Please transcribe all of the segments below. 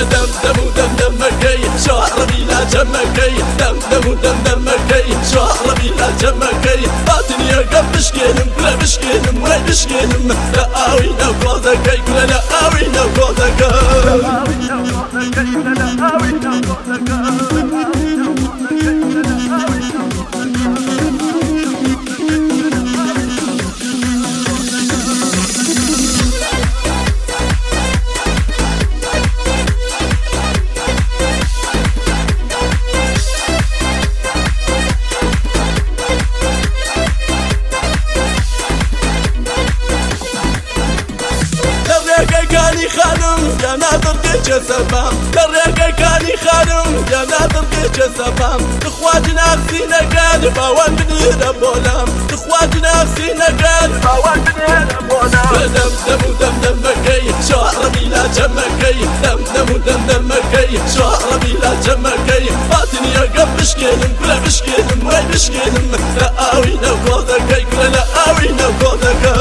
دم مكي شعر بلا جمكي دم مكي شعر بلا جمكي باطني قم بشكيلم كلا بشكيلم وين بشكيلم لا اوينا وقوضكي كلا لا اوينا وقوضكي كاني خانم يا ناظر قيش سبام دريقة كاني خانم يا ناظر قيش سبام اخواتنا فينا قال باوان بني ربولام اخواتنا فينا قال باوان بني ربولام دم مكي شعر بلا جمكي دم مكي شعر بلا جمكي باطني قم بشكيلم كلا بشكيلم وين بشكيلم لا اوينا وقوضكي كلا لا اوينا وقوضكي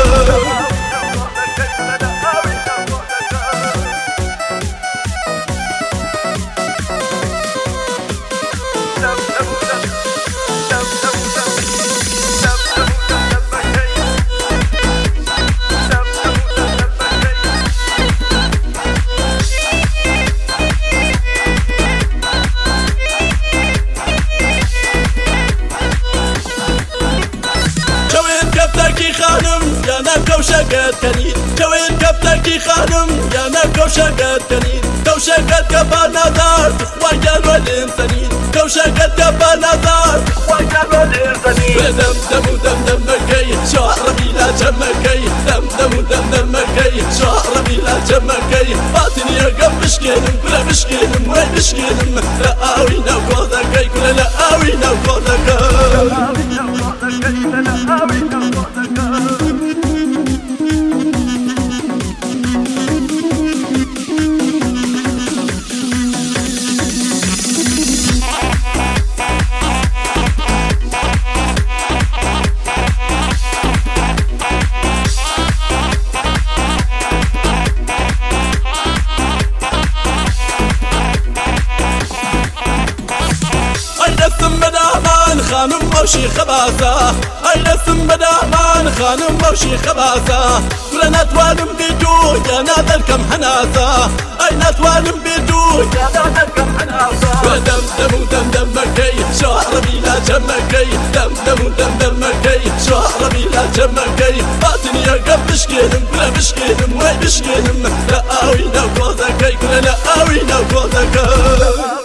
خانم يا ناكو شقات كنيد كوين كفتكي خانم يا ناكو شقات كنيد كوشقات كبانا دار تخوايا الولين سنيد كوشقات كبانا دار تخوايا الولين سنيد دم مكي شعر بلا جمكي دم مكي شعر بلا جمكي باطني قم بشكيلم كلا بشكيلم وين بشكيلم لا اوينا وقوضكي كلا لا اوينا وقوضكي خانم موشي خباسة أين اسم بدامان خانم موشي خباسة كل نتوانم بيدو يا نادر كم حناسة أين نتوانم بيدو يا نادر كم حناسة دم مكي شعر بلا جمكي دم مكي شعر بلا جمكي باطني قم بشكيلم كلا بشكيلم وين بشكيلم لا اوينا وقوضكي كلا لا اوينا وقوضكي